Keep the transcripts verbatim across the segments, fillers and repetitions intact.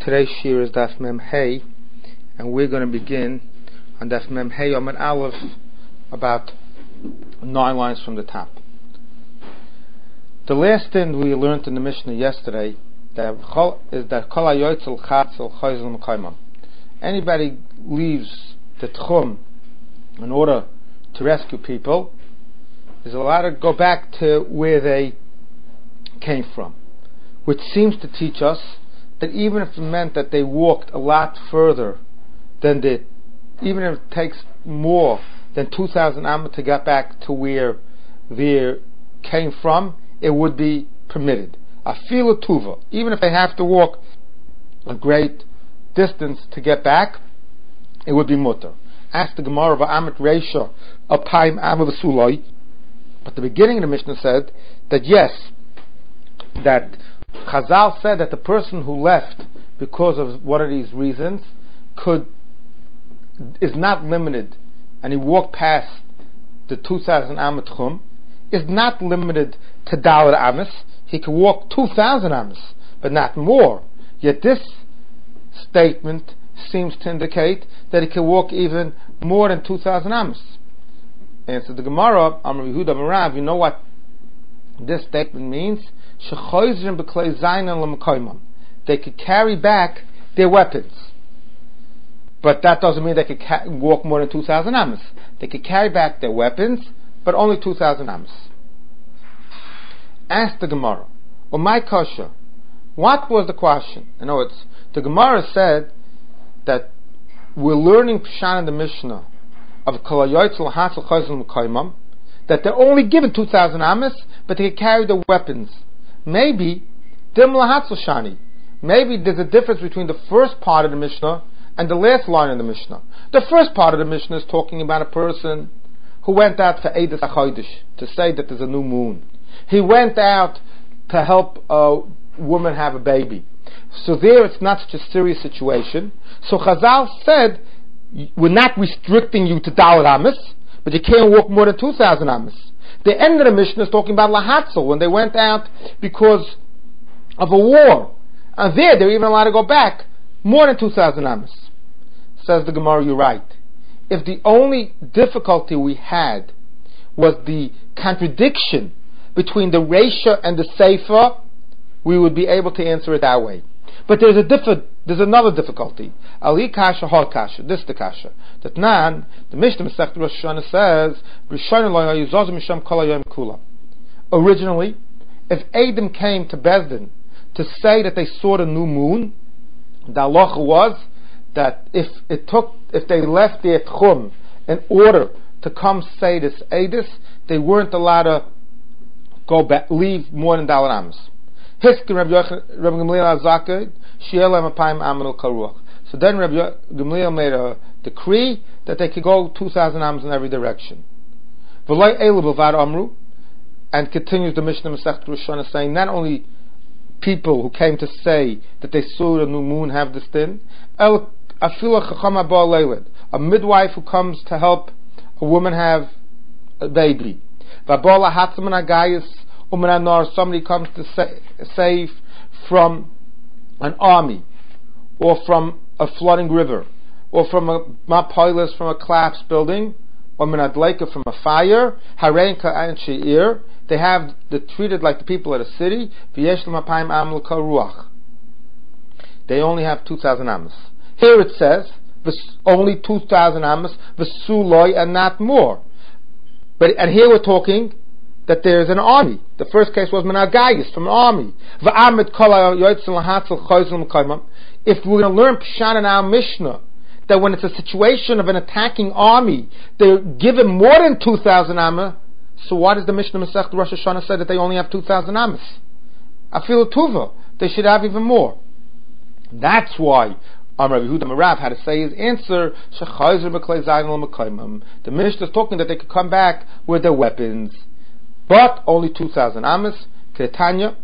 Today's shir is Daf Mem Hey, and we're going to begin on Daf Mem Hey Amud Aleph, about nine lines from the top. The last thing we learned in the Mishnah yesterday that is that Kol HaYotzel Chatzel Chayzel Mekayman. Anybody leaves the Tchum in order to rescue people is allowed to go back to where they came from, which seems to teach us that even if it meant that they walked a lot further than they, even if it takes more than two thousand amma to get back to where they came from, it would be permitted. Afilu tuva, even if they have to walk a great distance to get back, it would be mutter. Ask the Gemara of Amit Reisha Apayim Amma V'Suloi, but the beginning of the Mishnah said that yes, that Chazal said that the person who left because of one of these reasons could is not limited, and he walked past the two thousand amma tchum, is not limited to Dalet Amis. He could walk two thousand Amis, but not more. Yet this statement seems to indicate that he can walk even more than two thousand Amis. And so the Gemara, Amar Yehuda Marav, you know what this statement means? They could carry back their weapons, but that doesn't mean they could ca- walk more than two thousand Amis. They could carry back their weapons, but only two thousand Amis. Ask the Gemara, or my kasha, what was the question? You know, it's the Gemara said that we're learning Pshan in the Mishnah of Kol HaYotzel Chatzel Chayzel Mekayman, that they're only given two thousand Amis, but they can carry their weapons. Maybe Dim Lahatzel Shani. Maybe there's a difference between the first part of the Mishnah and the last line of the Mishnah. The first part of the Mishnah is talking about a person who went out for Eidos HaChodesh, to say that there's a new moon. He went out to help a woman have a baby. So there it's not such a serious situation. So Chazal said, we're not restricting you to Dalet Amis, but you can't walk more than two thousand Amis. The end of the Mishnah is talking about Lahatzel, when they went out because of a war. And there, they're even allowed to go back more than two thousand Amis. Says the Gemara, you're right. If the only difficulty we had was the contradiction between the Reisha and the Sefer, we would be able to answer it that way. But there's a different, there's another difficulty. Ali kasha, hor kasha. This is the kasha. That nan, the Mishnah Masechet Rosh Hashanah says, originally, if Adam came to Bezdin to say that they saw the new moon, the halacha was that if it took, if they left their tchum in order to come say this Eidos, they weren't allowed to go back, leave more than Dalet Amis. Hiskin Rabbi Gamliel Azaka, Shielem Apayim Amal Karuach. So then Rabbi Gamliel made a decree that they could go two thousand Amis in every direction. V'loi Elu B'vad Amru, and continues the Mishnah Masechet Rosh Hashanah saying not only people who came to say that they saw the new moon have this thing, El Afila Chacham Haba Leiled, a midwife who comes to help a woman have a baby. V'Abola Hatzaman Agayis Umananor, somebody comes to sa- save from an army, or from a flooding river, or from a mapoilis, from a collapsed building, or minadleika, from a fire. Harenka and sheir, they have they're treated like the people of the city. V'yeshlam apayim amal kol ruach. They only have two thousand amas. Here it says only two thousand amas, v'suloi, and not more. But and here we're talking that there's an army. The first case was Menagayis, from an army. If we're going to learn Pshan in our Mishnah, that when it's a situation of an attacking army, they're given more than two thousand Amma, so why does the Mishnah Masechet Rosh Hashanah say that they only have two thousand Ammas? Afilu Tuva, they should have even more. That's why Amar Yehuda Marav had to say his answer, the Mishnah is talking that they could come back with their weapons, but only two thousand Amas. Ketanya,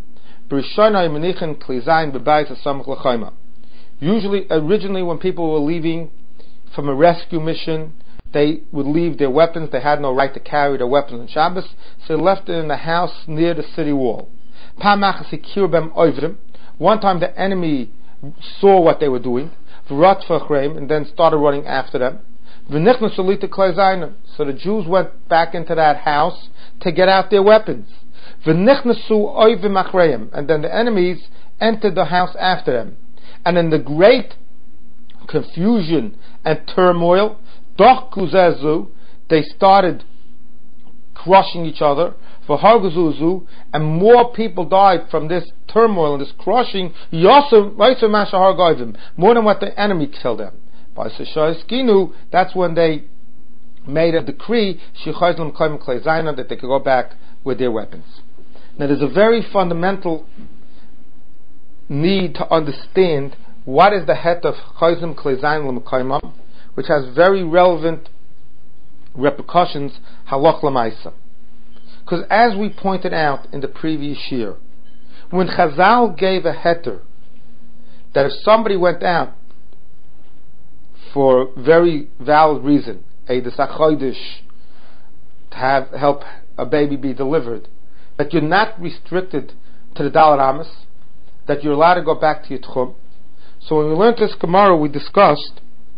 usually, originally when people were leaving from a rescue mission, they would leave their weapons. They had no right to carry their weapons on Shabbos, so they left it in the house near the city wall. One time the enemy saw what they were doing, and then started running after them. So the Jews went back into that house to get out their weapons. And then the enemies entered the house after them. And in the great confusion and turmoil, they started crushing each other, and more people died from this turmoil and this crushing, more than what the enemy killed them. That's when they made a decree that they could go back with their weapons. Now there's a very fundamental need to understand what is the het of Chayzim Klei Zayin, which has very relevant repercussions halach l'maisa. Because as we pointed out in the previous year, when Chazal gave a heter that if somebody went out for very valid reason, a desachoidish, to have help a baby be delivered, that you're not restricted to the Dalet Amos, that you're allowed to go back to your tchum. So when we learned this Gemara, we discussed,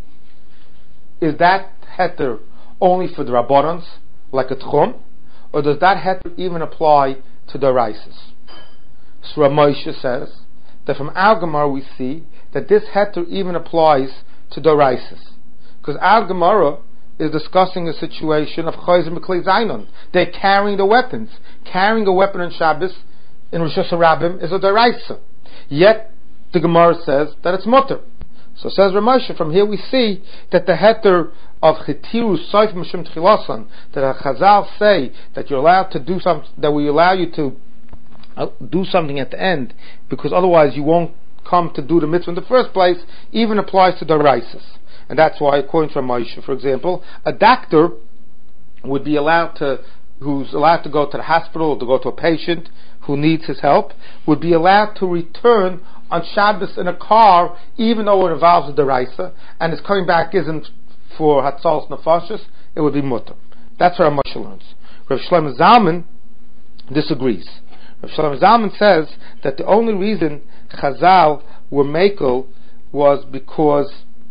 is that heter only for the Rabbanans, like a tchum, or does that heter even apply to the Raises? So Rav Moshe says that from our Gemara we see that this heter even applies to the Raises, because our Gemara is discussing a situation of Chayzim B'Klei Zaynon. They're carrying the weapons. Carrying a weapon on Shabbos in Rosh Hashanah is a deraisa. Yet the Gemara says that it's mutter. So says Rav Moshe, from here we see that the heter of Chitiru Soif Mishum Tchilasan, that a Chazal say that you're allowed to do something, that we allow you to uh, do something at the end, because otherwise you won't come to do the mitzvah in the first place, even applies to the Raises. And that's why, according to Moshe, for example, a doctor would be allowed to, who's allowed to go to the hospital or to go to a patient who needs his help, would be allowed to return on Shabbos in a car, even though it involves a deraisa, and his coming back isn't for Hatzalas Nefashos, it would be mutter. That's what Moshe learns. Rav Shlomo Zalman disagrees. Rav Shlomo Zalman says that the only reason Chazal were makel was because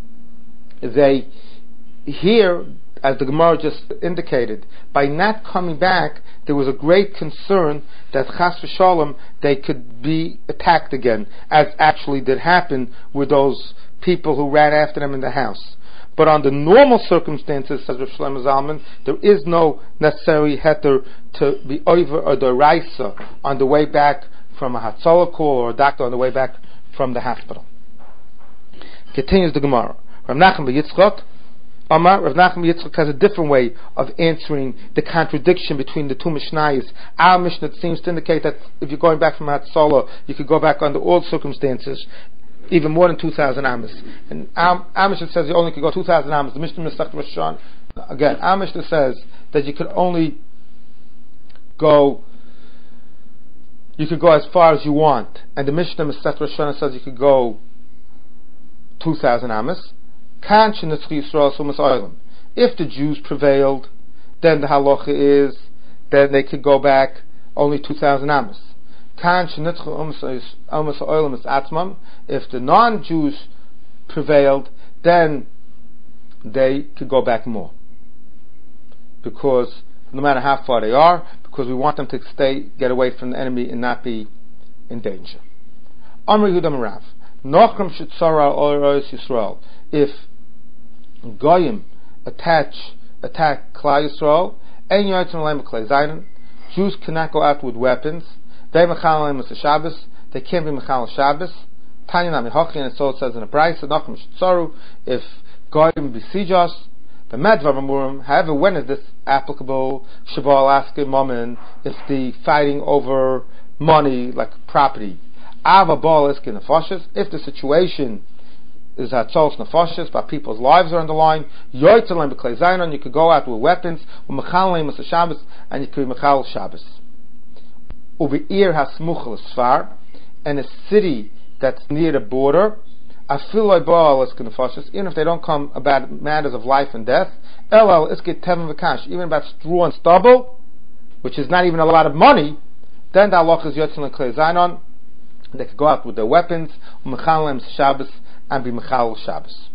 they here, as the Gemara just indicated, by not coming back, there was a great concern that Chas v'Shalom they could be attacked again, as actually did happen with those people who ran after them in the house. But under normal circumstances, says Rav Shlomo Zalman, there is no necessary heter to be over or deraisa on the way back from a Hatzalah call or a doctor on the way back from the hospital. Continues the Gemara. Rav Nachman Yitzchak, Amar, Rav Nachman Yitzchak has a different way of answering the contradiction between the two Mishnayos. Our Mishnah seems to indicate that if you're going back from Hatzalah, you could go back under all circumstances, even more than two thousand Amos. And our, our Mishnah says you only could go two thousand Amos. The Mishnah Masechet Rosh Hashanah, again, our Mishnah says that you could only go, you could go as far as you want. And the Mishnah Masechet Rosh Hashanah says you could go two thousand Amos. If the Jews prevailed, then the halacha is then they could go back only two thousand Amos. If the non-Jews prevailed, then they could go back more. Because no matter how far they are, because we want them to stay, get away from the enemy and not be in danger. Amri Hudam Rav. Nochram Shitzara Oros Yisrael. If Goyim attach, attack Klal Yisrael, Ein Yotzim Leim B'Klei Zayin, Jews cannot go out with weapons. They Mechal Leim As Shabbos. They can't be Mechal Shabbos. Tanya Nami Hochi, and so it says in the Brayso, Nochram Shitzaru. If Goyim besiege us, the Medvar Mamurim. However, when is this applicable? Shabbal Asking Momin. If the fighting over money, like property. Ava Bal Iskin Nefashos. If the situation is Hatzalas Nefashos, but people's lives are on the line, Yoytzelem B'Klei Zayin, you could go out with weapons, U'Mechal Leim As Shabbos, and you could be Mechal Shabbos. U'Be'ir HaSmuch L'Sfar, and a city that's near the border, Afiloi Bal Iskin Nefashos, even if they don't come about matters of life and death, Elal Iskit Tevin V'Kash, even about straw and stubble, which is not even a lot of money, then the halacha is Yoytzelem B'Klei Zayin, They could go out with their weapons, Mechalem Shabbos, and be Mechal Shabbos.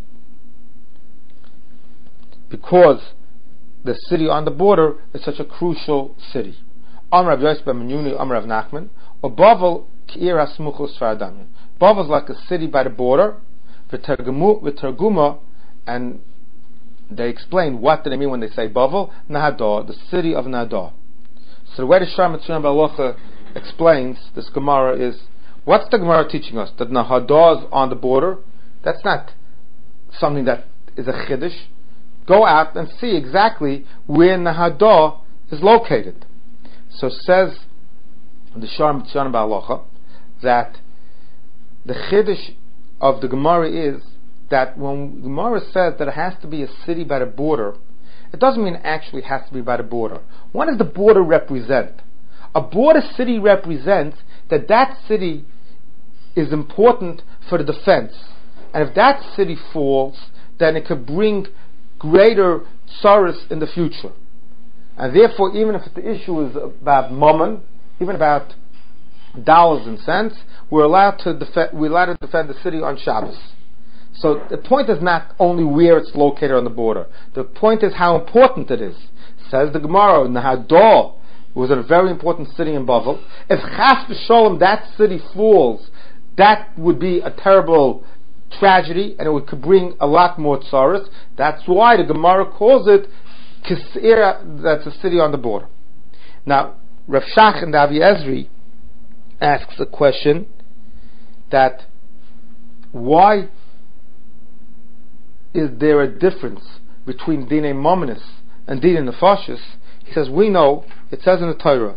Because the city on the border is such a crucial city. Amar Rav Yosef ben Menyuni, Amar Rav Nachman, or Bavel K'ir HaSmuchos Faradamya. Bavel is like a city by the border, V'Targuma, and they explain what do they mean when they say Bavel, Nahadah, the city of Nahadah. So the way the Shar Mitzvah Balacha explains this Gemara is, what's the Gemara teaching us? That Nahadah is on the border? That's not something that is a Chiddush. Go out and see exactly where Nahadah is located. So says the Shar Mitzvah Balacha that the Chiddush of the Gemara is that when Gemara says that it has to be a city by the border, it doesn't mean it actually has to be by the border. What does the border represent? A border city represents that that city is important for the defense. And if that city falls, then it could bring greater sorrows in the future. And therefore, even if the issue is about mammon, even about dollars and cents, we're allowed to defend, we're allowed to defend the city on Shabbos. So the point is not only where it's located on the border. The point is how important it is. Says the Gemara, Nahadah was a very important city in Bavel. If Chas v'Sholem, that city falls, that would be a terrible tragedy, and it would, could bring a lot more tsaras. That's why the Gemara calls it Kisira, that's a city on the border. Now, Rav Shach and Avi Ezri asks a question that why is there a difference between Dinei Mominus and Dinei Nefashis? He says, we know, it says in the Torah,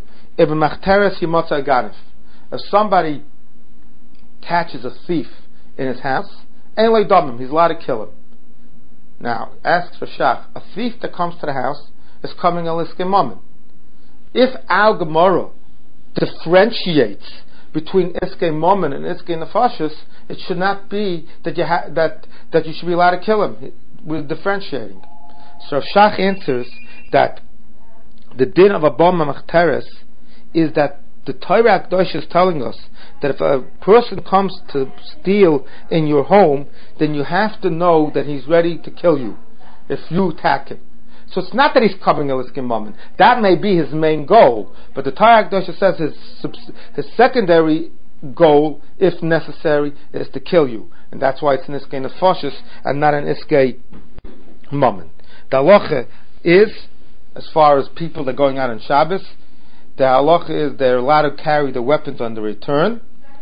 if somebody catches a thief in his house, he's allowed to kill him. Now, asks for Shach, a thief that comes to the house is coming al Iskei Momin. If our Gemara differentiates between Iskei Momin and Iskei Nefashis, it should not be that you ha- that that you should be allowed to kill him. We're differentiating. So Shach answers that the din of Abama Machteres is that the Torah Akdosh is telling us that if a person comes to steal in your home, then you have to know that he's ready to kill you if you attack him. So it's not that he's coming al Iskei Momin. That may be his main goal, but the Torah Akdosh says his his secondary goal, if necessary, is to kill you, and that's why it's an Iskei Nefashis and not an Iskei Momin. The halacha is, as far as people that are going out on Shabbos, the halacha is they're allowed to carry the weapons on the return.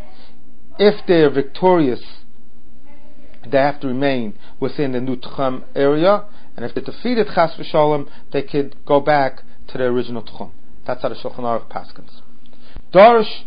If they're victorious, they have to remain within the Nutcham area, and if they're defeated, Chas v'Sholem, they could go back to their original Tchum. That's how the Shulchan Aruch paskins. Darish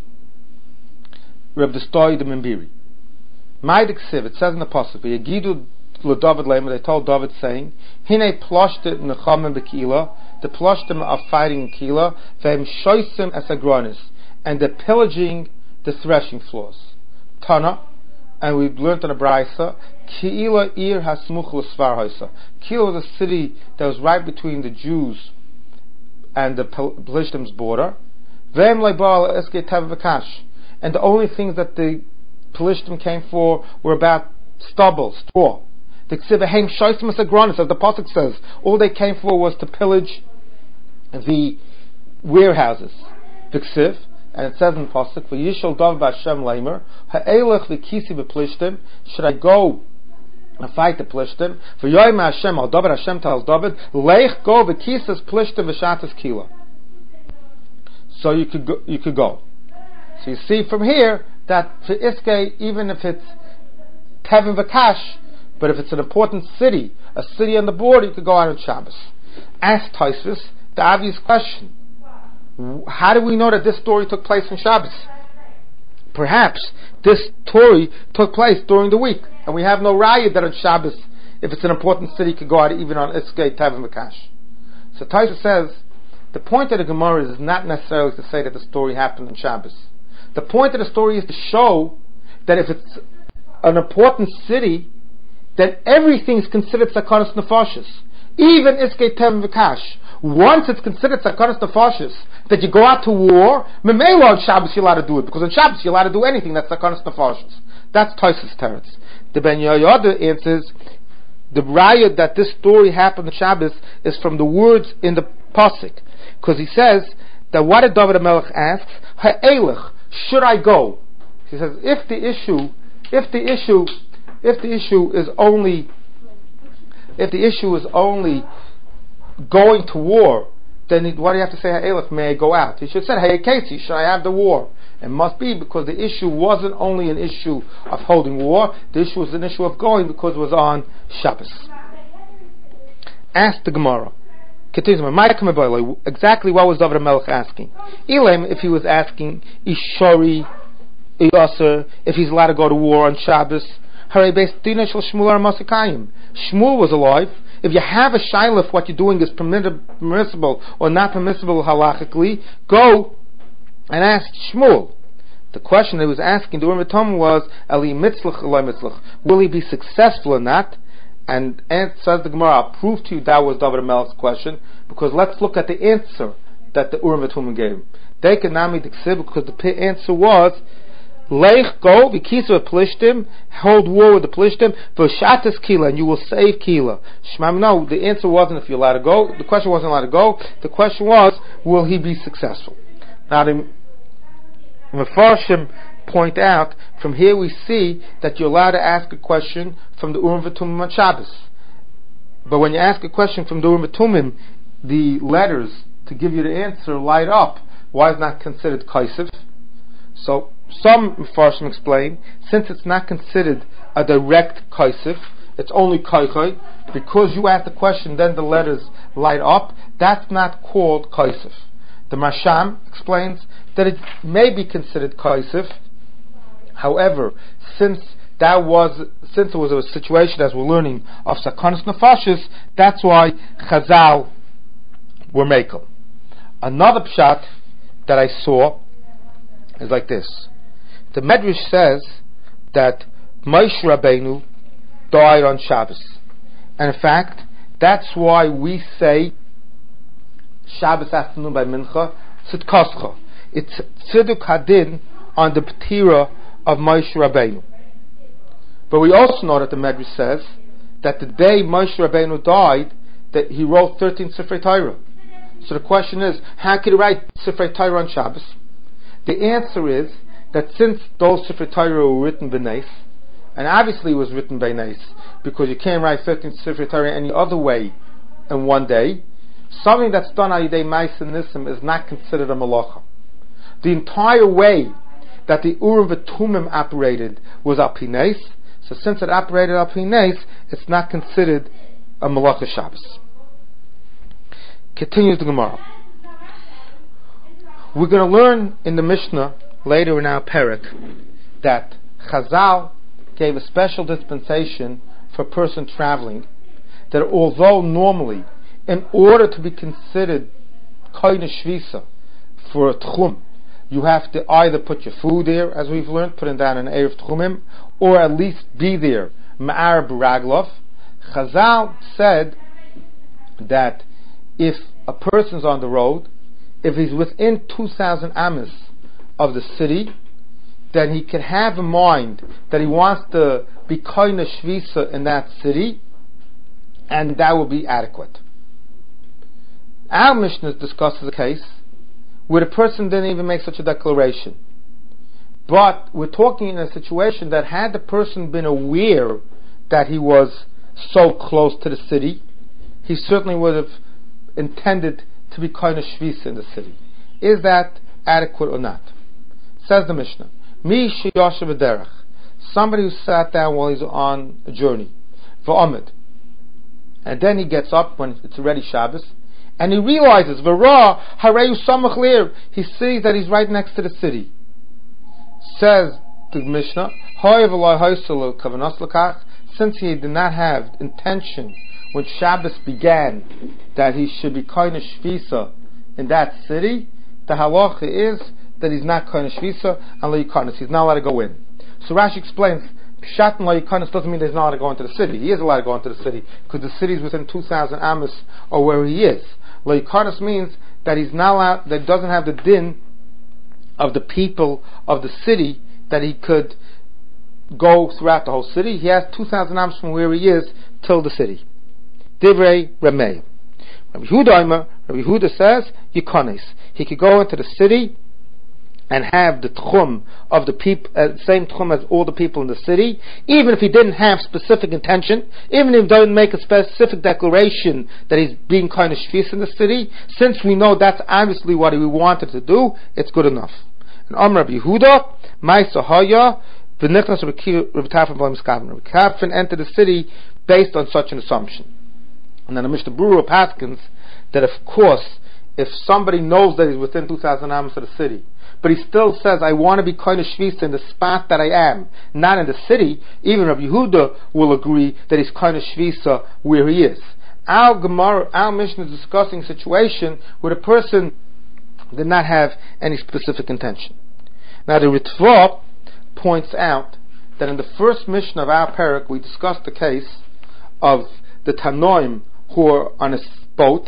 Reb Destoi the Mimbiri. Maidik Siv, it says in the Pasuk, Yegidu LeDavid Leimer, they told David saying, Hine ploshtet nechamim b'kila, the ploshtim are fighting in Kila, v'hem shoysim es agronis, and they're pillaging the threshing floors. Tana, and we learned in the Braisa, Kila ir hasmuch l'svar hoisa. Kila was a city that was right between the Jews and the Pelishtim's border. V'hem leibal eske tav v'kash. And the only things that the Pelishtim came for were about stubble, straw. The Ksivahem Shoisim Agronis, as the Pasuk says, all they came for was to pillage the warehouses. The Ksiv, and it says in Pasuk, V'yishal Dav B'Hashem Leimer, Ha'elech v'kisi b'Plishtim, should I go and fight the Plishtim? V'yoyim Hashem, al David Hashem tells David, Leich go v'kisas Plishtim v'shatas Kila. So you could go, you could go. So you see from here that for Iskei, even if it's Tevin V'Kash, but if it's an important city, a city on the border, you could go out on Shabbos. Ask Tosfos the obvious question: how do we know that this story took place on Shabbos? Perhaps this story took place during the week, and we have no raya that on Shabbos, if it's an important city, you could go out even on Iskei Tevin V'Kash. So Tosfos says the point of the Gemara is not necessarily to say that the story happened on Shabbos. The point of the story is to show that if it's an important city, then everything is considered Sakanas Nefashis. Even Iskei Tevin V'Kash. Once it's considered Sakanas Nefashis, that you go out to war, Memelo on Shabbos you're allowed to do it, because on Shabbos you're allowed to do anything that's Sakanas Nefashis. That's Tosis Teretz. The Ben Yehoyada answers, the raya that this story happened on Shabbos is from the words in the Pasuk, because he says that what did David HaMelech asks, Ha'elech, should I go? He says, if the issue, if the issue, if the issue is only, if the issue is only going to war, then what do you have to say, Ha'elech, may I go out? He should have said, Hey Casey, should I have the war? It must be because the issue wasn't only an issue of holding war, the issue was an issue of going because it was on Shabbos. Ask the Gemara. Continues, exactly what was David HaMelech asking? Elam, if he was asking Ishori, Iyasser, if he's allowed to go to war on Shabbos, Shmuel was alive. If you have a shaila if what you're doing is permissible or not permissible halachically, go and ask Shmuel. The question he was asking the Urim V'Tumim was, Ali mitzlach Eli mitzlach, will he be successful in that? And, and says the Gemara, I'll prove to you that was David HaMelech's question, because let's look at the answer that the Urim V'Tumim gave him. They can nami diksiv, because the answer was, Leich go, v'kisa v'plishtim, hold war with the plishtim, v'shatas kila, and you will save kila. Shmam, no, the answer wasn't if you're allowed to go. The question wasn't allowed to go. The question was, will he be successful? Now the Mefarshim point out, from here we see that you're allowed to ask a question from the Urim V'Tumim on Shabbos. But when you ask a question from the Urim V'Tumim, the letters to give you the answer light up. Why is it not considered kaisif? So some Mefarshim explain, since it's not considered a direct kaisif, it's only kaisif, because you ask the question, then the letters light up, that's not called kaisif. The Masham explains that it may be considered kaisif. However, since that was, since it was a situation, as we're learning, of Sakanas Nefashis, that's why Chazal were makel. Another pshat that I saw is like this. The Medrash says that Moshe Rabbeinu died on Shabbos. And in fact, that's why we say Shabbos afternoon by Mincha, Tzidkoscha. It's Tziduk Hadin on the P'tira of Moshe Rabbeinu. But we also know that the Medrash says that the day Moshe Rabbeinu died, that he wrote thirteen Sifrei Torah. So the question is, how could he write Sifrei Torah on Shabbos? The answer is that since those Sifrei Torah were written b'neis, and obviously it was written b'neis, because you can't write thirteen Sifrei Torah any other way in one day, something that's done al yidei Ma'aseh Nisim is not considered a malacha. The entire way that the Urim V'Tumim operated was al pi neis, so since it operated al pi neis, it's not considered a malacha Shabbos. Continues the Gemara. We're going to learn in the Mishnah later in our Perek that Chazal gave a special dispensation for a person traveling, that although normally, in order to be considered koine shvisa for a tchum, you have to either put your food there, as we've learned, putting down an erev tchumim, or at least be there ma'ar b'raglov. Chazal said that if a person's on the road, if he's within two thousand amas of the city, then he can have in mind that he wants to be koine shvisa in that city, and that will be adequate. Our Mishnah discusses a case where the person didn't even make such a declaration. But we're talking in a situation that had the person been aware that he was so close to the city, he certainly would have intended to be koine shvisa in the city. Is that adequate or not? Says the Mishnah, Mi sheyoshev v'derech, somebody who sat down while he's on a journey, v'omid, and then he gets up when it's already Shabbos, and he realizes, v'ra hareyu samach lir, he sees that he's right next to the city. Says the Mishnah, hoy v'loy hoyselu kavanos l'kach, since he did not have intention when Shabbos began that he should be koine shvisa in that city, the halacha is that he's not koine shvisa and lo yikonos, he's not allowed to go in. So Rashi explains, pshat and lo yikonos doesn't mean he's not allowed to go into the city. He is allowed to go into the city because the city is within two thousand amos or where he is. Lo Yikanos means that he's not allowed, that he doesn't have the din of the people of the city, that he could go throughout the whole city. He has two thousand amos from where he is till the city. Divrei Rameh. Rabbi Yehuda, Rabbi Yehuda says, Yikonis. He could go into the city and have the tchum of the people, uh, same tchum as all the people in the city, even if he didn't have specific intention, even if he doesn't make a specific declaration that he's being kind of shvis in the city. Since we know that's obviously what he wanted to do, it's good enough. And Am Rabbi Yehuda, Ma'isa Haya, v'nichnas Rabbi Tarfon b'lo miskaven. Rabbi Tarfon entered the city based on such an assumption. And then the Mishnah Berurah Paskins that, of course, if somebody knows that he's within two thousand amos of the city, but he still says, I want to be kind of shvisa in the spot that I am, not in the city, even Rabbi Yehuda will agree that he's kind of shvisa where he is. Our Gemara, our Mishnah is discussing a situation where the person did not have any specific intention. Now the Ritva points out that in the first Mishnah of our parak we discussed the case of the Tanoim who are on a boat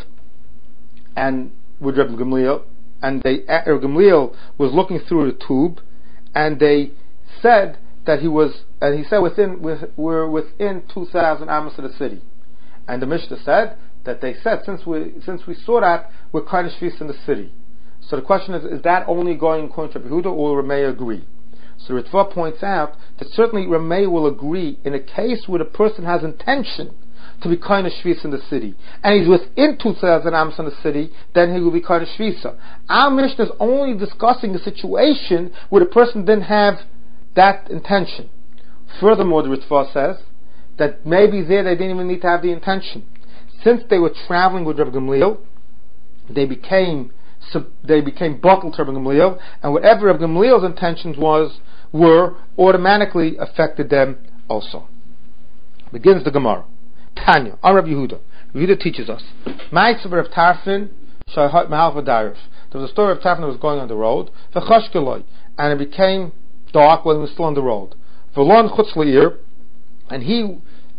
and with Rabbi Gamliel, and they, Rabbi Gamliel was looking through the tube, and they said that he was, and he said within, with, we're within two thousand amos of the city, and the Mishnah said that they said since we since we saw that we're kind of shvis in the city. So the question is, is that only going according to Rabbi Yehuda, or Rameh agree? So Ritva points out that certainly Rameh will agree in a case where the person has intention to be kind of shvisa in the city, and he's within two thousand amos in the city, then he will be kind of shvisa. Our Mishnah is only discussing a situation where the person didn't have that intention. Furthermore, the Ritva says that maybe there they didn't even need to have the intention. Since they were traveling with Rabbi Gamliel, they became they became bottled to Rabbi Gamliel, and whatever Rabbi Gamliel's intentions was were automatically affected them also. Begins the Gemara. Tanya, on Rabbi Yehuda. Rabbi Yehuda teaches us. Ma'asav Rav Tarfon shahot mahal v'darif. There was a story of Tarfon that was going on the road, v'chashkeloi, and it became dark when he was still on the road. V'lon chutz le'ir, and he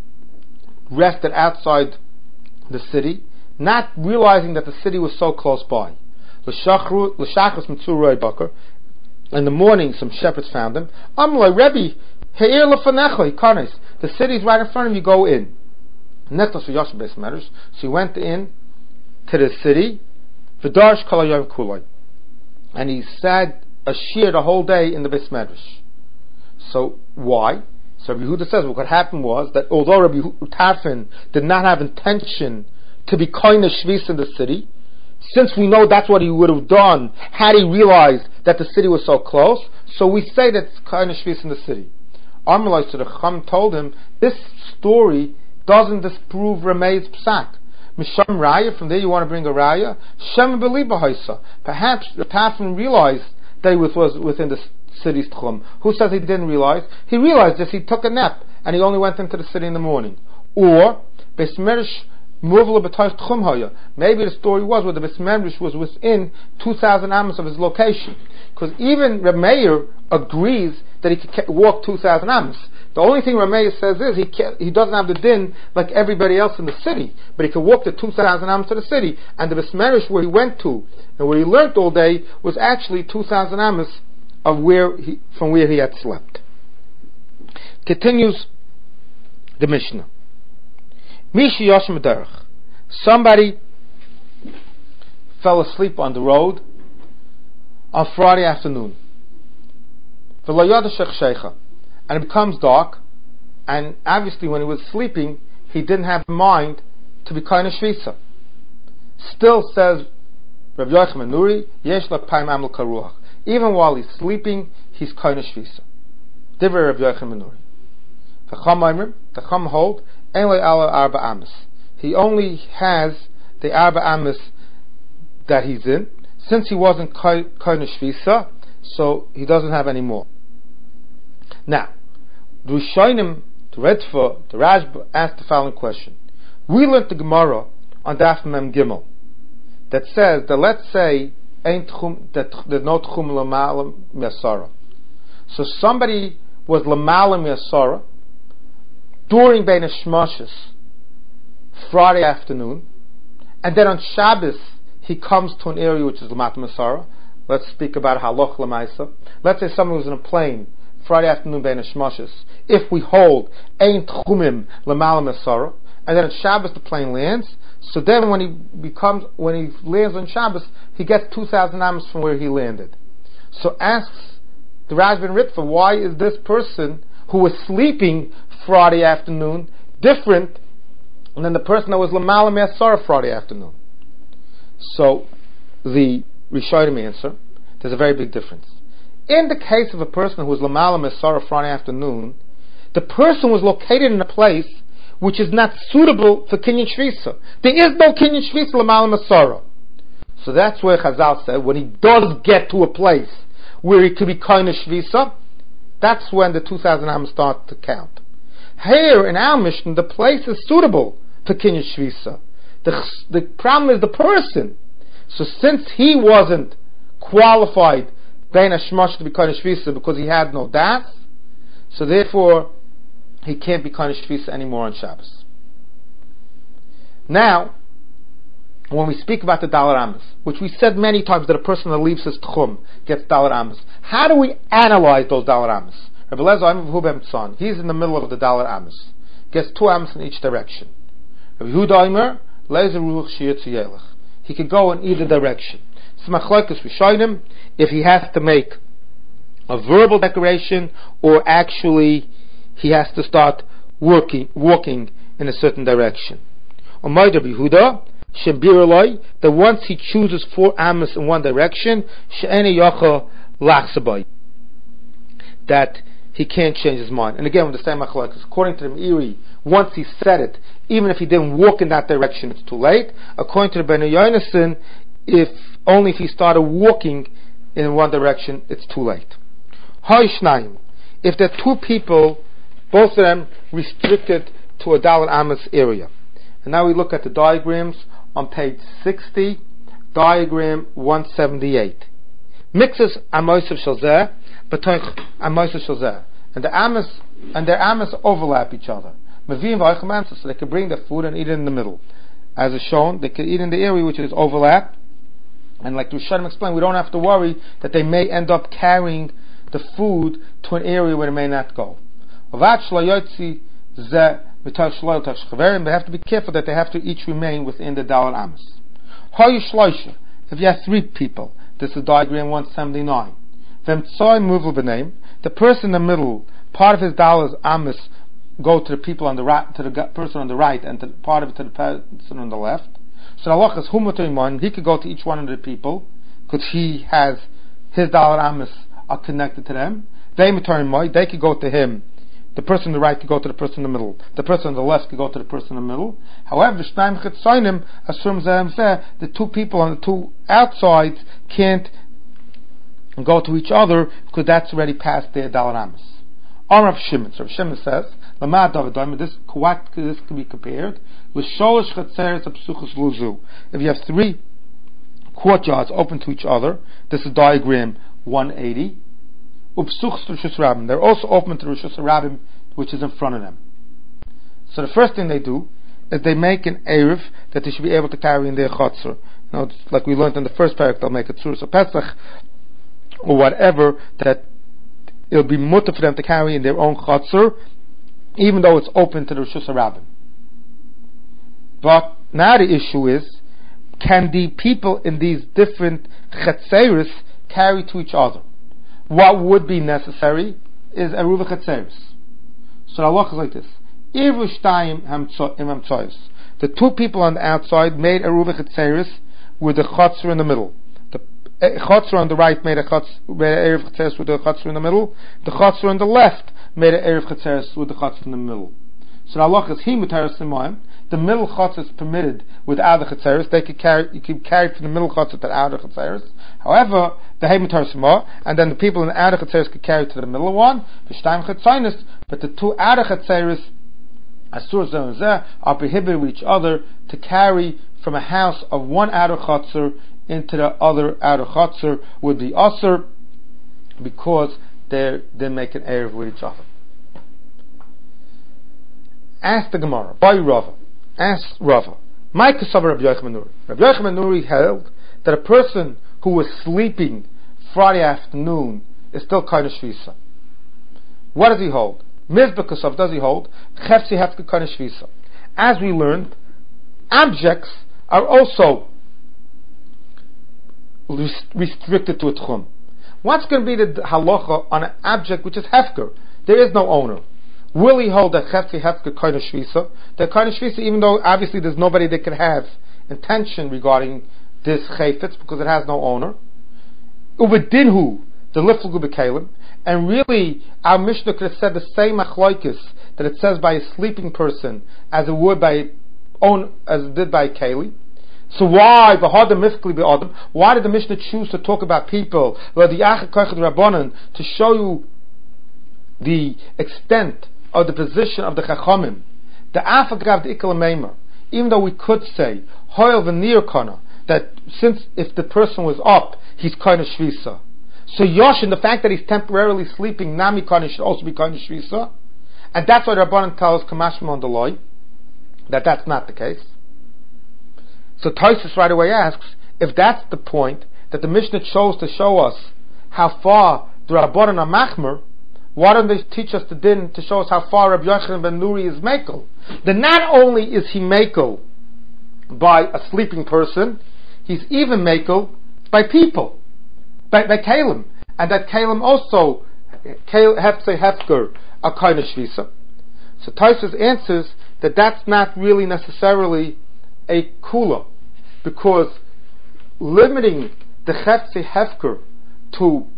rested outside the city, not realizing that the city was so close by. L'shachros mitzuroi bakar. In the morning, some shepherds found him. Amloi Rebbe, he'ir lefanecha ikanes. The city's right in front of you. Go in. So he went in to the city, and he said a shir the whole day in the Beis Medrash. So why? So Rabbi Yehuda says what happened was that although Rabbi Tarfon did not have intention to be kind of shvis in the city, since we know that's what he would have done had he realized that the city was so close, so we say that it's kind of shvis in the city. Armalai, so the Chacham told him, this story doesn't disprove Rameh's psak. Misham Raya, from there you want to bring a Raya. Shem Beliba Haisa. Perhaps the Tarfon realized that he was, was within the city's tchum. Who says he didn't realize? He realized this, he took a nap, and he only went into the city in the morning. Or, Beis Medrash Muvla B'tayv Tchum Haya. Maybe the story was where the Beis Medrash was within two thousand amos of his location. Because even Reb Meir agrees that he could walk two thousand amos. The only thing Rameh says is he can't, he doesn't have the din like everybody else in the city, but he could walk the two thousand amos to the city, and the Beis Medrash where he went to and where he learned all day was actually two thousand amos of where he, from where he had slept. Continues the Mishnah. Mishi Yoshim Derech. Somebody fell asleep on the road on Friday afternoon. And it becomes dark, and obviously when he was sleeping, he didn't have the mind to be kind of shvisa. Still says Rabbi Yochanan Nuri, Yesh L'Paim Amel Karuach. Even while he's sleeping, he's kind of shvisa. Divrei Rabbi Yochanan Nuri. The Chacham Omer, the Chacham hold, Enlei Ala Arba Amis. He only has the Arba Amis that he's in. Since he wasn't kind of shvisa, so he doesn't have any more. Now, the Rishonim, the Ritva, the Rashba asked the following question. We learned the Gemara on Daf Mem Gimel that says that let's say ain't chum, that there's no tchum l'malam miasara. So somebody was l'malam miasara during Bein Hashmashos Friday afternoon, and then on Shabbos he comes to an area which is Lamat Masara. Let's speak about Haloch Lamaisa. Let's say someone who's in a plane Friday afternoon Bein Hashmashos. If we hold Ein Tchumim Lamal Masara, and then on Shabbos the plane lands, so then when he becomes when he lands on Shabbos, he gets two thousand amos from where he landed. So asks the Rajban Ritva, why is this person who was sleeping Friday afternoon different than the person that was Lamal Masara Friday afternoon? So the Rishonim answer, there's a very big difference. In the case of a person who was Lamala Masara Friday afternoon, the person was located in a place which is not suitable for Kinyan Shvisa. There is no Kinyan Shvisa Lamala Masara. So that's where Chazal said, when he does get to a place where he could be Kinyan Shvisa, that's when the two thousand amos start to count. Here in our Mishnah, the place is suitable for Kinyan Shvisa. The, the problem is the person. So since he wasn't qualified Bein Hashmash to be Kodesh Shvisa because he had no das, so therefore he can't be Kodesh Shvisa anymore on Shabbos. Now, when we speak about the Dalar Amos, which we said many times that a person that leaves his Tchum gets Dalar Amos, how do we analyze those Dalar Amos? Rabbi Lezer Hubem Tzon, he's in the middle of the Dalar Amos, gets two Amos in each direction. Rabbi Yehuda Omer, Lezer Ruach Shir Tziyelech. He could go in either direction. Smachlokas Rishonim, if he has to make a verbal declaration or actually he has to start working, walking in a certain direction. Umayr Rabbi Yehuda, Shebiroloi, that once he chooses four amos in one direction, She'ene Yocha Lachsabai, that he can't change his mind. And again, with the same machlokes, according to the Meiri, once he said it, even if he didn't walk in that direction, it's too late. According to the Ben Yonason, if only if he started walking in one direction, it's too late. Haishnayim, if there are two people, both of them restricted to a Dalet Amos area. And now we look at the diagrams on page sixty, diagram one seventy-eight. Mixes Amosav Shalzeh, Batoich Amosav Shalzeh. And the Amos and their Amos overlap each other. Mavim v'oichem, so they can bring the food and eat it in the middle. As is shown, they can eat in the area which is overlapped. And like Rishonim explained, we don't have to worry that they may end up carrying the food to an area where they may not go. They have to be careful that they have to each remain within the Dalar Amos. If you have three people, this is diagram one seventy-nine. The person in the middle, part of his Dalar Amos go to the people on the right, to the person on the right, and to part of it to the person on the left. So the halach is humutayman. He could go to each one of the people because he has his Dalar Amos are connected to them. They mutayman. They could go to him. The person on the right could go to the person in the middle. The person on the left could go to the person in the middle. However, the two people on the two outsides can't go to each other because that's already past their Dalar Amos. Rav Shimon. So Rav Shimon says, this this can be compared with Sholosh Chatzeres Apsuchos Luzu. If you have three courtyards open to each other, this is diagram one eighty. Upsuchos Rishus Rabbim. They're also open to Rishus Rabbim, which is in front of them. So the first thing they do is they make an erev that they should be able to carry in their chotzer. You know, like we learned in the first parak, they'll make a tzurus of Pesach or whatever, that it'll be mutter for them to carry in their own chotzer, even though it's open to the Rishus Rabbim. But now the issue is, can the people in these different chetzeres carry to each other? What would be necessary is a Eruv Chetzeres. So the halach is like this. The two people on the outside made a Eruv Chetzeres with the Chotzer in the middle. The Chotzer on the right made a Eruv Chetzeres with the Chotzer in the middle. The Chotzer on the left made an Eruv Chetzeres with the Chotzer in the middle. So the halach is, he mutaris l'moim. The middle chotzer is permitted without the chetzeres. They could carry, you could carry from the middle chotzer to the outer chetzeres. However, the hey mutaris l'moim, and then the people in the outer chetzeres could carry to the middle one. V'shtayim chetzainus, but the two outer chetzeres, asur zeh and zeh, are prohibited with each other to carry from a house of one outer chotzer into the other outer chotzer would be asur, because they they make an erev with each other. Ask the Gemara, by Rava. Ask Rava. My Kasav Rabbi Yochanan Nuri. Rabbi Yochanan Nuri held that a person who was sleeping Friday afternoon is still kind of shvisa. What does he hold? Mizbah Kasav does he hold? Chefsi Hefka kind of shvisa. As we learned, objects are also restricted to a tchum. What's going to be the halacha on an object which is hefker? There is no owner. Will he hold that chefzi hefker kind of shvisa? That kind of shvisa, even though obviously there's nobody that can have intention regarding this chayfetz because it has no owner. Uvedinhu, the liflugu bekalim, and really our Mishnah could have said the same achloikis that it says by a sleeping person as it would by own as it did by a keli. So why why did the Mishnah choose to talk about people to show you the extent of the position of the Chachamim? The Afagav the Ikal even though we could say Hoyel v'nir kana, that since if the person was up, he's kind of shvisa. So Yoshin, the fact that he's temporarily sleeping, Nami kana should also be kind of shvisa, and that's why the Rabbanan tells Kamashma on the loy that that's not the case. So Tosfos right away asks, if that's the point, that the Mishnah chose to show us how far the Rabbanan are machmer, why don't they teach us the din to show us how far Rabbi Yochanan ben Nuri is mekel? Then not only is he mekel by a sleeping person, he's even mekel by people, by, by Kalim, and that Kalim also hefse hefker a kind of shvisa. So Tosfos answers that that's not really necessarily a kula, because limiting the chefzi hefker to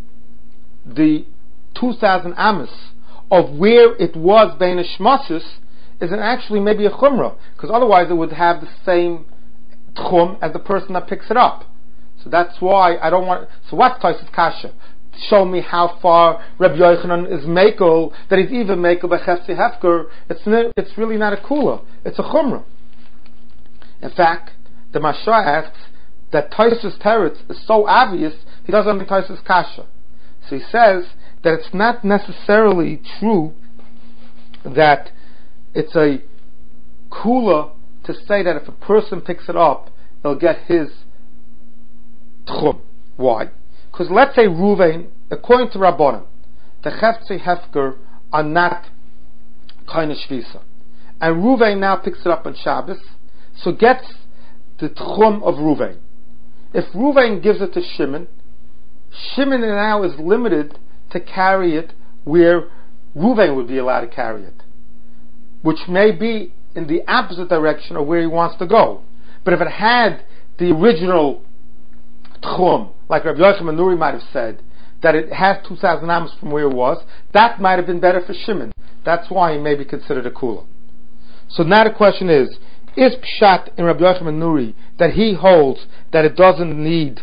the two thousand amas of where it was bein shmasis is an actually maybe a chumrah, because otherwise it would have the same tchum as the person that picks it up. So that's why I don't want. So what's Tosfos kasha? Show me how far Rabbi Yochanan is mekel, that he's even mekel by chefzi hefker. It's it's really not a kula. It's a chumrah. In fact, the Mashra asks that Tosfos teretz is so obvious he doesn't understand Tosfos kasha. So he says that it's not necessarily true that it's a kula to say that if a person picks it up, they'll get his tchum. Why? Because let's say Ruvain, according to Rabbanan, the chefzi hefker are not kind of shvisa, and Ruvain now picks it up on Shabbos, so gets the tchum of Ruvain. If Ruvain gives it to Shimon, Shimon now is limited to carry it where Ruvain would be allowed to carry it, which may be in the opposite direction of where he wants to go. But if it had the original tchum, like Rabbi Yochanan ben Nuri might have said, that it has two thousand amos from where it was, that might have been better for Shimon. That's why he may be considered a kula. So now the question is, is pshat in Rabbi Yochanan ben Nuri that he holds that it doesn't need,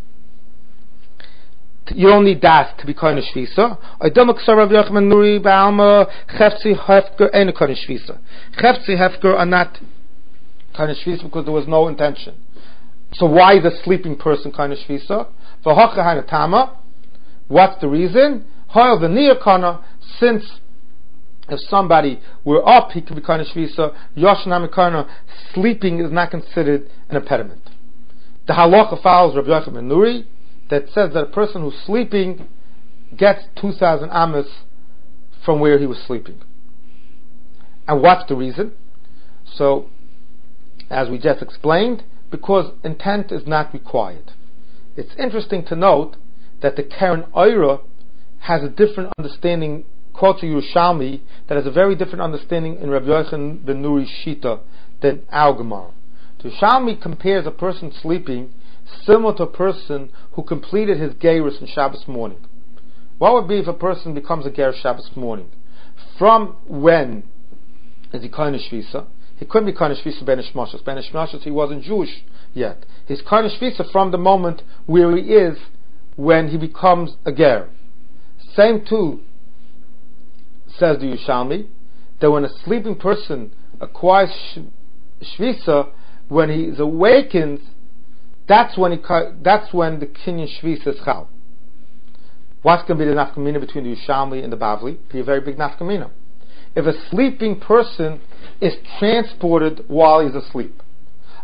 you don't need das to be kind of shvisa? I don't know Rabbi Yochanan ben Nuri ba'alma chefzi hefker ain't kind of shvisa. Chefzi hefker are not kind of shvisa because there was no intention. So why is a sleeping person kind of shvisa? V'hocha hanatama. What's the reason? Hoyel v'nir kana, since if somebody were up, he could be kind of shvisa. Yoshanam kana, sleeping is not considered an impediment. The halacha follows Rabbi Yochanan ben Nuri that says that a person who's sleeping gets two thousand amos from where he was sleeping. And what's the reason? So, as we just explained, because intent is not required. It's interesting to note that the Karen Oira has a different understanding, quote to Yerushalmi, that has a very different understanding in Rabbi Yochanan ben Nuri's Shita than our Gemara. Yerushalmi compares a person sleeping similar to a person who completed his Geirus on Shabbos morning. What would be if a person becomes a Ger Shabbos morning? From when is he kind of shvisa? He couldn't be kind of shvisa ben Ishmashos. Ben Ishmashos, he wasn't Jewish yet. He's kind of shvisa from the moment where he is when he becomes a ger. Same too, says the Yerushalmi, that when a sleeping person acquires shvisa, when he is awakened, that's when he that's when the kinyan shvisa is chal. What's going to be the nafkamina between the Yerushalmi and the Bavli? Be a very big nafkamina. If a sleeping person is transported while he's asleep,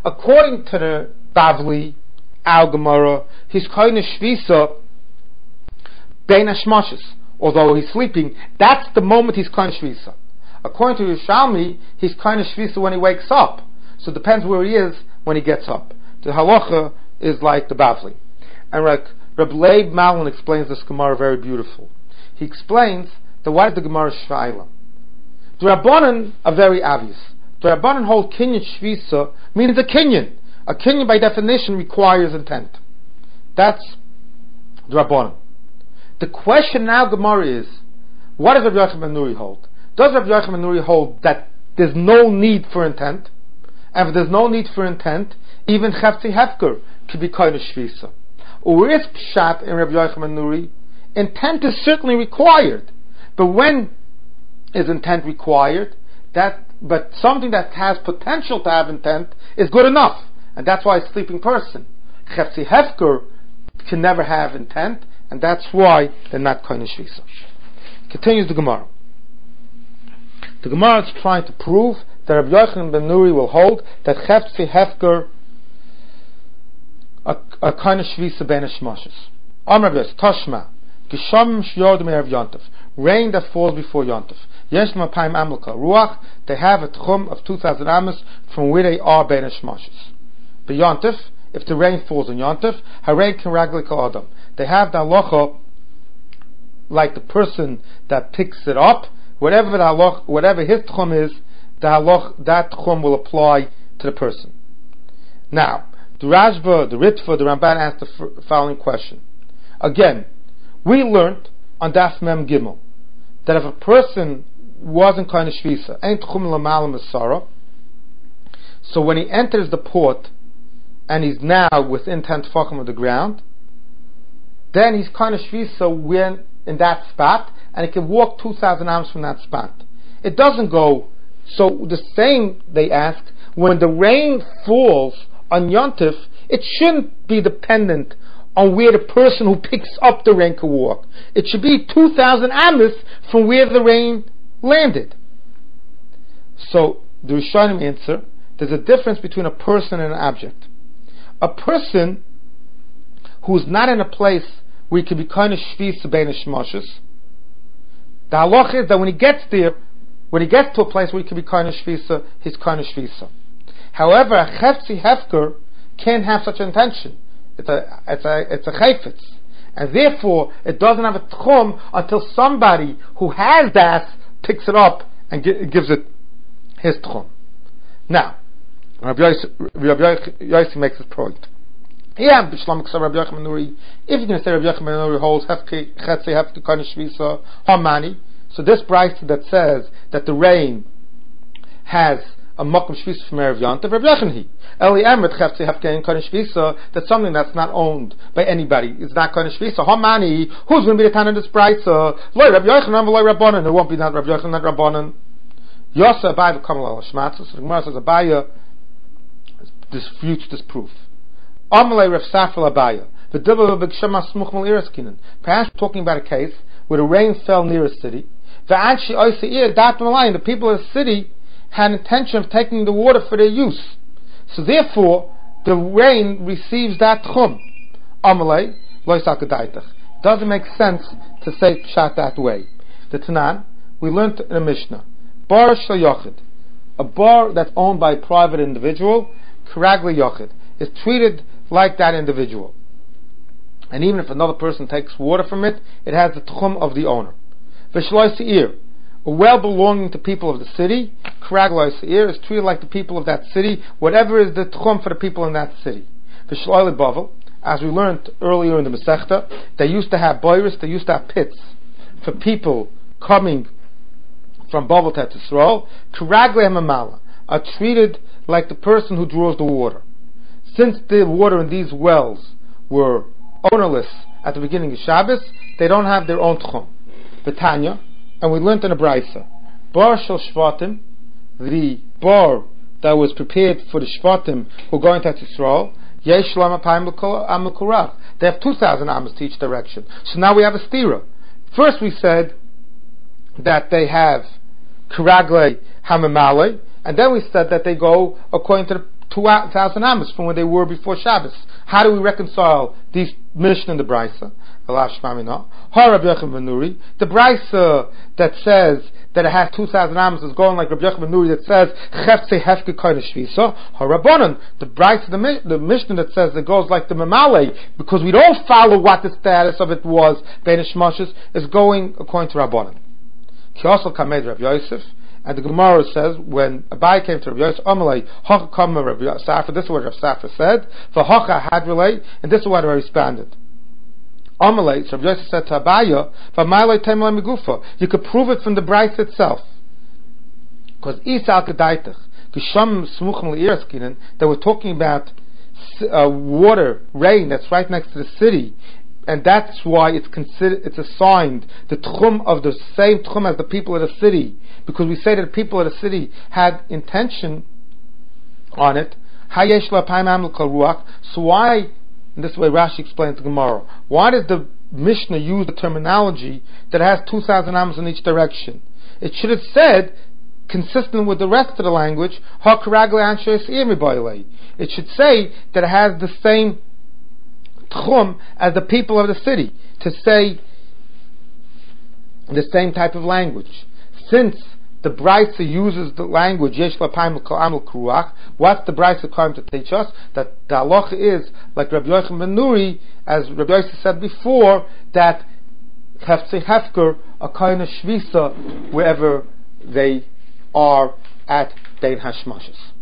according to the Bavli, Al Gemara, he's kind of shvisa bein hashmashos. Although he's sleeping, that's the moment he's kind of shvisa. According to Yerushalmi, he's kind of shvisa when he wakes up. So it depends where he is when he gets up. The halacha is like the Bavli. And like Reb Leib Malin explains this Gemara very beautiful. He explains that why did the Gemara shvaila? The Rabbanan are very obvious. The Rabbanan hold kinyan shvisa means a kinyan. A kinyan by definition requires intent. That's the Rabbanan. The question now Gemara is, what does Rabbi Yochanan ben Nuri hold? Does Rabbi Yochanan ben Nuri hold that there's no need for intent? And if there's no need for intent, even Chavtzi Hefker could be kind of shvisa. Or is pshat in Rabbi Yochanan ben Nuri, intent is certainly required. But when is intent required? That, but something that has potential to have intent is good enough. And that's why a sleeping person, Chavtzi Hefker, can never have intent, and that's why they're not kind of shvisa. Continues the Gemara. The Gemara is trying to prove that Rabbi Yochanan ben Nuri will hold that Chavtzi Hefker a, a kind of shvisa ben hashmashos. Amar Rabbi Tashma Gesham shyordim erev Yontif, rain that falls before Yontif. Yesh mapayim amlaka ruach, they have a tchum of two thousand amos from where they are ben hashmashos. But Yontif, if the rain falls on Yontif, harei can ragli ka adam. They have the halacha like the person that picks it up. Whatever the halacha, whatever his tchum is, the halacha, that tchum will apply to the person. Now, the Rashba, the Ritva, the Ramban asked the f- following question. Again, we learned on Daf Mem Gimel that if a person wasn't kind of shvisa, ain't tchum l'malam masara, so when he enters the port and he's now within ten tefachim of the ground, then he's kind of shvisa when in that spot, and he can walk two thousand amos from that spot. It doesn't go. So the same they ask, when the rain falls on Yontif, it shouldn't be dependent on where the person who picks up the rain can walk. It should be two thousand amos from where the rain landed. So the Rishonim answer, there's a difference between a person and an object. A person who's not in a place where he can be kind of shvisa bein hashmashos, the halach is that when he gets there, when he gets to a place where he can be kind of shvisa, he's kind of shvisa. However, a Chavtzi Hefker can't have such an intention. It's a it's a it's a chayfetz, and therefore it doesn't have a tchum until somebody who has that picks it up and gi- gives it his tchum. Now, Rabbi Yossi makes this point. Yeah, if you're going to say Rabbi Yochanan ben Nuri holds Chavtzi Hefker kind of shvisa hamani, so this brayta that says that the rain has a makom shvisa from Erev Yontif, Rabbi Yochanan Eli Emret Chavtzi Hefker kind of shvisa, that's something that's not owned by anybody. It's not kind of shvisa. Hamani, who's going to be the tan of this brayta? Loy Rabbi Yochanan, loy Rabbanan. It won't be not Rabbi Yochanan, not Rabbanan. Yosa Abaye v'kamal al Shmatzos. The Gemara says Abaye disputes this proof. Amalei Rav Safel Abaye. The Dibba b'Gshama Smuch Mal Iras Kinan. Perhaps talking about a case where the rain fell near a city. The Anshi Oisei Dat Malayin. The people of the city had intention of taking the water for their use. So therefore, the rain receives that tchum. Amalei Loisak Adaitach. Doesn't make sense to say pshat that way. The Tanan, we learned in a Mishnah. Bar Shal Yochid. A bar that's owned by a private individual, Karagli Yochid, is treated like that individual. And even if another person takes water from it, it has the tchum of the owner. V'shloi Seir, a well belonging to people of the city, Karagloi Seir, is treated like the people of that city, whatever is the tchum for the people in that city. V'shloi Bavel, as we learned earlier in the Masechta, they used to have boiris, they used to have pits for people coming from Bavel to Yisrael. Karagloi Hamamala are treated like the person who draws the water. Since the water in these wells were ownerless at the beginning of Shabbos, they don't have their own tchum. Betanya, and we learned in a braysa, bar shel shvatim, the bar that was prepared for the shvatim who are going to Yisrael, yesh lam apayim amukurach. They have two thousand amos to each direction. So now we have a stira. First we said that they have karagle hamamale, and then we said that they go according to the two thousand amos from where they were before Shabbos. How do we reconcile these Mishnah and the Brisa? The Brisa that says that it has two thousand amos is going like Rabbi Yochanan ben Nuri that says Chefze Hefke Koine Shvisa. Harabonon, the Brisa, the, the Mishnah that says it goes like the Mamale, because we don't follow what the status of it was Beinish Moshes, is going according to Rabbonon. Kiosel Kamed Rabbi Yosef. And the Gemara says, when Abai came to Rabbi Yosef, Amalei, Hocha Kama Rabbi Safra, this is what Rabbi Safra said, for Hocha Hadrelei, and this is what he responded. Amalei, so Rabbi Yosef said to Abaya, V'mailei Temelei Megufa, you could prove it from the Brisa itself. Because Isa al-Kedaitach, Gisham Smuchim Le'iraskinen, that we're talking about uh, water, rain, that's right next to the city, and that's why it's considered, it's assigned the tchum of the same tchum as the people of the city, because we say that the people of the city had intention on it. So why, in this way Rashi explains the Gemara, why does the Mishnah use the terminology that has two thousand amos in each direction? It should have said, consistent with the rest of the language, it should say that it has the same tchum as the people of the city, to say the same type of language. Since the Brisa uses the language Yesh Lapayim Amel Kruach, what's the Brisa coming to teach us? That the halacha is like Rabbi Yochanan ben Nuri, as Rabbi Yosef said before, that Hefse Hefker a kind of shvisa wherever they are at Dein Hashmashas.